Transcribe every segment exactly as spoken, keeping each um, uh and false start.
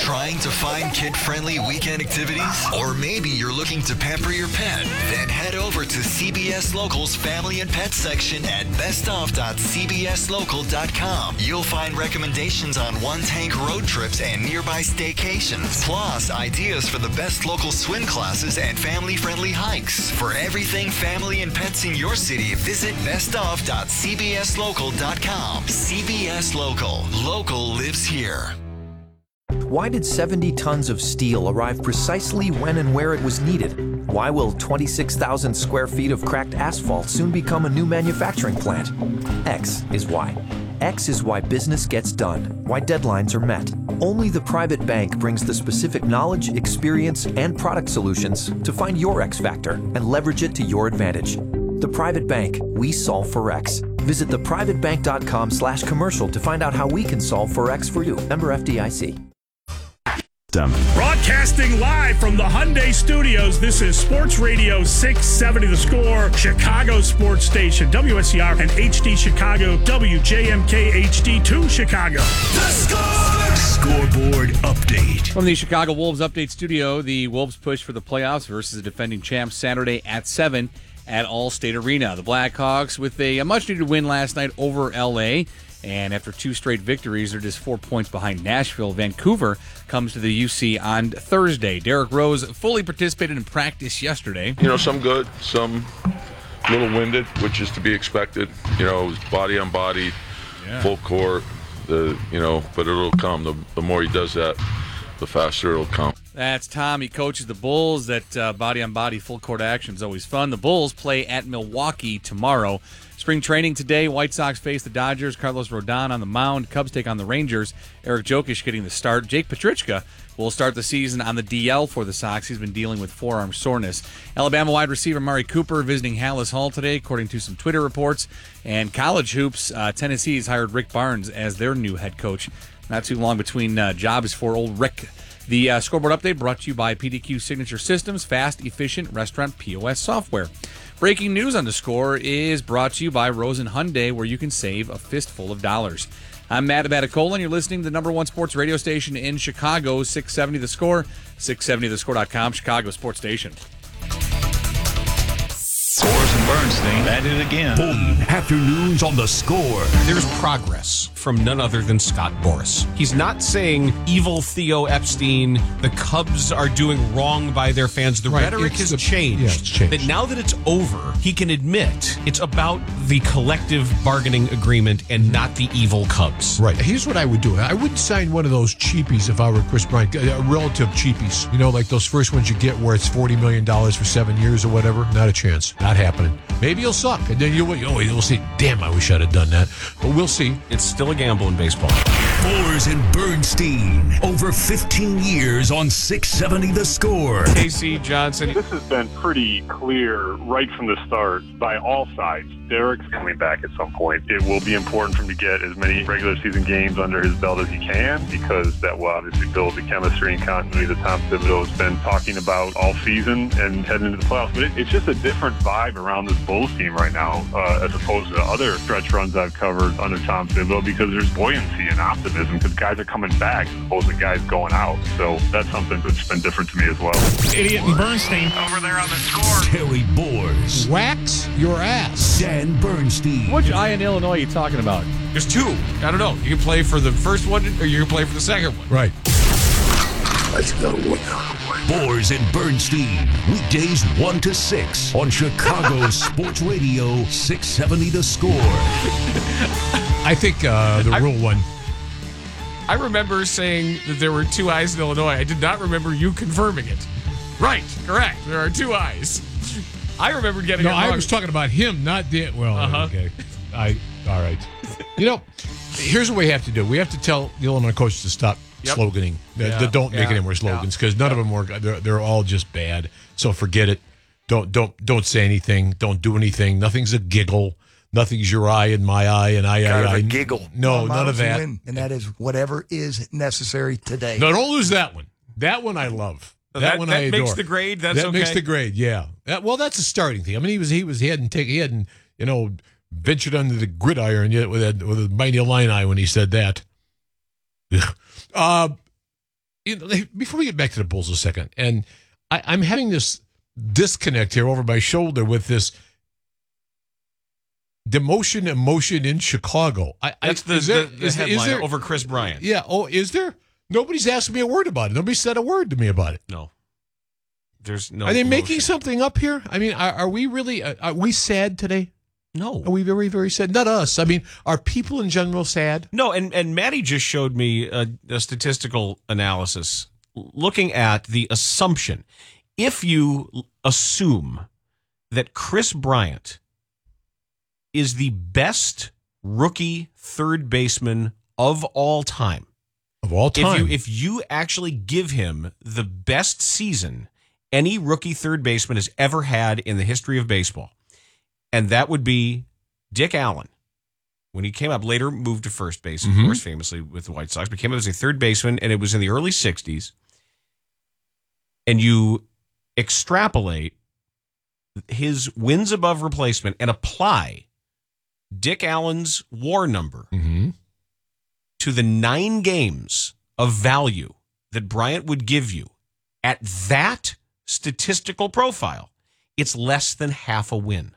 Trying to find kid-friendly weekend activities? Or maybe you're looking to pamper your pet? Then head over to C B S Local's Family and Pet section at best of dot c b s local dot com. You'll find recommendations on one-tank road trips and nearby staycations, plus ideas for the best local swim classes and family-friendly hikes. For everything family and pets in your city, visit best of dot c b s local dot com. C B S Local. Local lives here. Why did seventy tons of steel arrive precisely when and where it was needed? Why will twenty-six thousand square feet of cracked asphalt soon become a new manufacturing plant? X is why. X is why business gets done, why deadlines are met. Only the private bank brings the specific knowledge, experience, and product solutions to find your X factor and leverage it to your advantage. The Private Bank, we solve for X. Visit the private bank dot com slash commercial to find out how we can solve for X for you. Member F D I C. Broadcasting live from the Hyundai Studios, this is Sports Radio six seventy The Score, Chicago Sports Station, W S C R and H D Chicago, W J M K H D two Chicago. The Score! Scoreboard update. From the Chicago Wolves Update Studio, the Wolves push for the playoffs versus the defending champs Saturday at seven at Allstate Arena. The Blackhawks with a, a much-needed win last night over L A, and after two straight victories, they're just four points behind Nashville. Vancouver comes to the U C on Thursday. Derrick Rose fully participated in practice yesterday. You know, some good, some a little winded, which is to be expected. You know, body on body, yeah. Full court. The you know, but it'll come. The, the more he does that, the faster it'll come. That's Tom. He coaches the Bulls. That uh, body-on-body full-court action is always fun. The Bulls play at Milwaukee tomorrow. Spring training today. White Sox face the Dodgers. Carlos Rodon on the mound. Cubs take on the Rangers. Eric Jokic getting the start. Jake Petrichka will start the season on the D L for the Sox. He's been dealing with forearm soreness. Alabama wide receiver Mari Cooper visiting Hallis Hall today, according to some Twitter reports. And college hoops, uh, Tennessee's hired Rick Barnes as their new head coach. Not too long between uh, jobs for old Rick. The uh, scoreboard update brought to you by P D Q Signature Systems, fast, efficient restaurant P O S software. Breaking news on the Score is brought to you by Rosen Hyundai, where you can save a fistful of dollars. I'm Matt Abaticola, and you're listening to the number one sports radio station in Chicago, six seventy The Score, six seventy the score dot com, Chicago Sports Station. Scores and Bernstein at it again. Boom. Afternoons on The Score. There's progress from none other than Scott Boras. He's not saying evil Theo Epstein, the Cubs are doing wrong by their fans. The right. rhetoric it's has the, changed. Yeah, it's changed. That now that it's over, he can admit it's about the collective bargaining agreement and not the evil Cubs. Right. Here's what I would do. I wouldn't sign one of those cheapies if I were Chris Bryant. Uh, relative cheapies. You know, like those first ones you get where it's forty million dollars for seven years or whatever. Not a chance. Not happening. Maybe you'll suck. And then you'll, oh, you'll see. Damn, I wish I'd have done that. But we'll see. It's still a gamble in baseball. Boers and Bernstein. Over fifteen years on six seventy The Score. K C Johnson. This has been pretty clear right from the start by all sides. Derrick's coming back at some point. It will be important for him to get as many regular season games under his belt as he can, because that will obviously build the chemistry and continuity that Tom Thibodeau has been talking about all season and heading into the playoffs. But it, it's just a different vibe around this Bulls team right now, uh, as opposed to other stretch runs I've covered under Tom Thibodeau, because there's buoyancy and optimism because guys are coming back as opposed to guys going out. So that's something that's been different to me as well. Idiot and Bernstein over there on the Score. Terry Boers. Wax your ass. Dan Bernstein. Which I in Illinois are you talking about? There's two. I don't know. You can play for the first one or you can play for the second one. Right. Let's go. Boers and Bernstein. Weekdays one to six on Chicago Sports Radio six seventy The Score. I think uh, the I, rule one. I remember saying that there were two eyes in Illinois. I did not remember you confirming it. Right. Correct. There are two eyes. I remember getting No, it wrong. I was talking about him, not the. Well, uh-huh. okay. I. All right. You know, here's what we have to do. We have to tell the Illinois coaches to stop yep. sloganing. Yeah. They don't make yeah. any more slogans because yeah. none yeah. of them work. They're, they're all just bad. So forget it. Don't don't don't say anything. Don't do anything. Nothing's a giggle. Nothing's your eye and my eye and I, kind I, of I. a giggle. No, none of that. Win, and that is whatever is necessary today. No, don't lose that one. That one I love. That, that one that I adore. makes the grade. That's that okay. makes the grade. Yeah. That, well, that's a starting thing. I mean, he was he was he hadn't taken he hadn't you know ventured under the gridiron yet with a, with a mighty Illini when he said that. uh, you know, before we get back to the Bulls a second, and I, I'm having this disconnect here over my shoulder with this demotion emotion in Chicago. I, That's I, the, is there, the, the is, headline is there, over Chris Bryant. Yeah. Oh, is there? Nobody's asked me a word about it. Nobody said a word to me about it. No. There's no. Are they emotion. making something up here? I mean, are, are we really? Are, are we sad today? No. Are we very, very sad? Not us. I mean, are people in general sad? No, and, and Maddie just showed me a, a statistical analysis looking at the assumption. If you assume that Chris Bryant is the best rookie third baseman of all time, of all time, if you, if you actually give him the best season any rookie third baseman has ever had in the history of baseball, and that would be Dick Allen. When he came up, later moved to first base, of Mhm. course, famously with the White Sox, became up as a third baseman, and it was in the early sixties. And you extrapolate his wins above replacement and apply Dick Allen's WAR number Mhm. to the nine games of value that Bryant would give you at that statistical profile, it's less than half a win.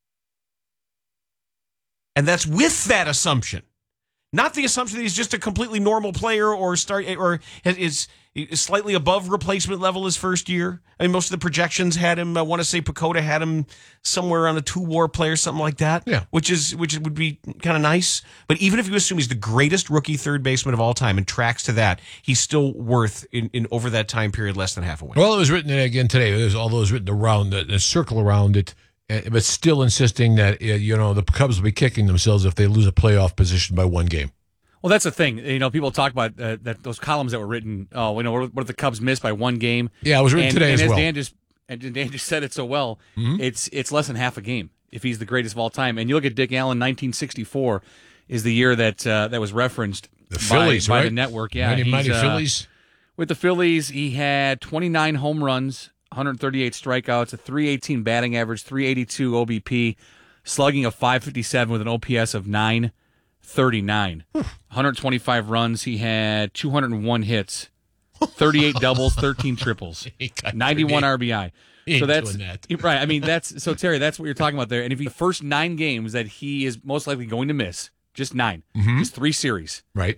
And that's with that assumption, not the assumption that he's just a completely normal player or start or is, is slightly above replacement level his first year. I mean, most of the projections had him. I want to say Pacoda had him somewhere around a two WAR player, something like that. Yeah, which is which would be kind of nice. But even if you assume he's the greatest rookie third baseman of all time and tracks to that, he's still worth in, in over that time period less than half a win. Well, it was written again today. There's all those written around the, the circle around it. But still insisting that, you know, the Cubs will be kicking themselves if they lose a playoff position by one game. Well, that's the thing. You know, people talk about uh, that those columns that were written. Oh, you know, what if the Cubs missed by one game? Yeah, it was written and, today and as well. Dan just and Dan just said it so well. Mhm. It's it's less than half a game if he's the greatest of all time. And you look at Dick Allen, nineteen sixty-four is the year that uh, that was referenced The by, Phillies, by right? the network. Yeah, Mighty, he's, mighty uh, Phillies. With the Phillies, he had twenty-nine home runs, one hundred thirty-eight strikeouts, a three eighteen batting average, three eighty-two O B P, slugging of five fifty-seven with an O P S of nine thirty-nine. one hundred twenty-five runs. He had two hundred one hits, thirty-eight doubles, thirteen triples, ninety-one R B I. He ain't So that's doing that. right. I mean, that's so Terry. That's what you're talking about there. And if he first nine games that he is most likely going to miss, just nine, Mhm. just three series, Right.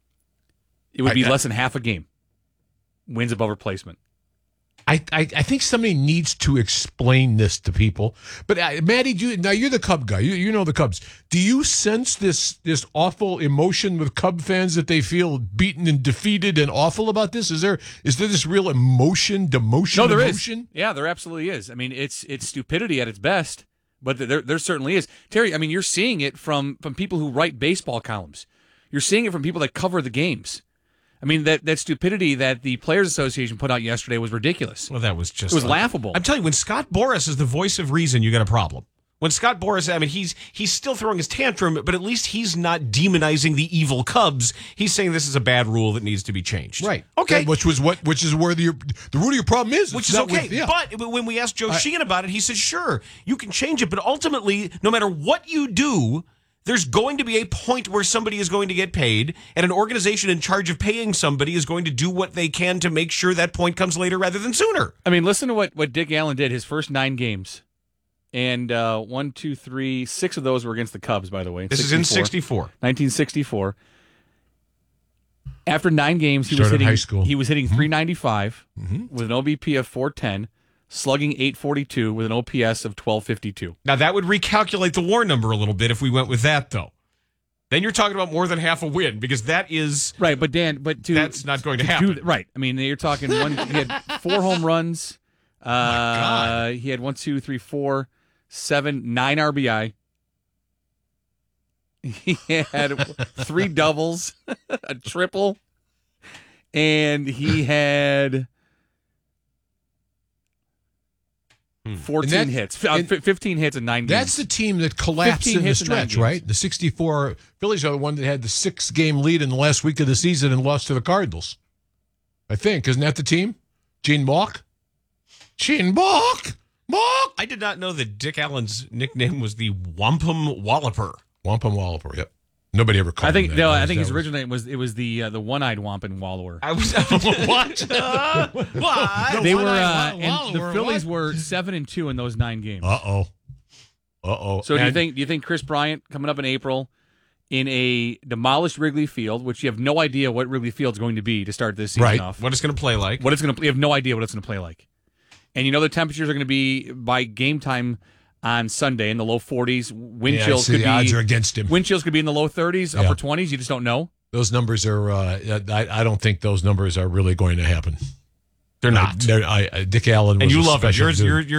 it would be I- I- less than half a game. Wins above replacement. I, I, I think somebody needs to explain this to people. But uh, Maddie, do you, now you're the Cub guy. You, you know the Cubs. Do you sense this this awful emotion with Cub fans that they feel beaten and defeated and awful about this? Is there is there this real emotion, demotion? No, there is. emotion? Yeah, there absolutely is. I mean, it's it's stupidity at its best, but there there certainly is. Terry, I mean, you're seeing it from from people who write baseball columns. You're seeing it from people that cover the games. I mean, that, that stupidity that the Players Association put out yesterday was ridiculous. Well, that was just It was like- laughable. I'm telling you, when Scott Boras is the voice of reason, you got a problem. When Scott Boras, I mean, he's he's still throwing his tantrum, but at least he's not demonizing the evil Cubs. He's saying this is a bad rule that needs to be changed. Right. Okay. That- which was what which is where the the root of your problem is. Which It's is not okay. with- yeah. But when we asked Joe I- Sheehan about it, he said, sure, you can change it. But ultimately, no matter what you do, there's going to be a point where somebody is going to get paid, and an organization in charge of paying somebody is going to do what they can to make sure that point comes later rather than sooner. I mean, listen to what, what Dick Allen did his first nine games. And uh, one, two, three, six of those were against the Cubs, by the way. This is in sixty-four. nineteen sixty-four. After nine games, he was Started hitting high school. He was hitting three ninety-five Mhm. with an O B P of four ten, slugging eight forty-two with an O P S of twelve fifty-two. Now, that would recalculate the WAR number a little bit if we went with that, though. Then you're talking about more than half a win, because that is... Right, but Dan, but to, That's not going to do- happen. right. I mean, you're talking one. He had four home runs. Uh, he had one, two, three, four, seven, nine R B I. He had three doubles, a triple, and he had fourteen And that- hits, uh, and- f- fifteen hits in nine games. That's the team that collapsed fifteen in the hits in nine stretch, games. right? The sixty-four Phillies are the one that had the six-game lead in the last week of the season and lost to the Cardinals. I think. Isn't that the team? Gene Balk? Gene Balk! Balk! I did not know that Dick Allen's nickname was the Wampum Walloper. Wampum Walloper, yep. Nobody ever called I think him that. no. That I was- think that his was- original name was it was the uh, the one-eyed wampin wallower. I was what? Uh, what? They were one-eyed uh, wa- and the wallower, Phillies what? were seven and two in those nine games. Uh-oh. Uh-oh. So do you And- think do you think Chris Bryant coming up in April in a demolished Wrigley Field, which you have no idea what Wrigley Field's going to be to start this season Right. off? What it's going to play like? What it's going to you have no idea what it's going to play like. And you know the temperatures are going to be by game time on Sunday in the low forties. Wind Yeah, chills see, could the be odds are against him. Wind chills could be in the low thirties, Yeah. upper twenties. You just don't know. Those numbers are, uh, I, I don't think those numbers are really going to happen. They're not. I, they're, I, Dick Allen was and you a love it. special Yours, dude. you're, you're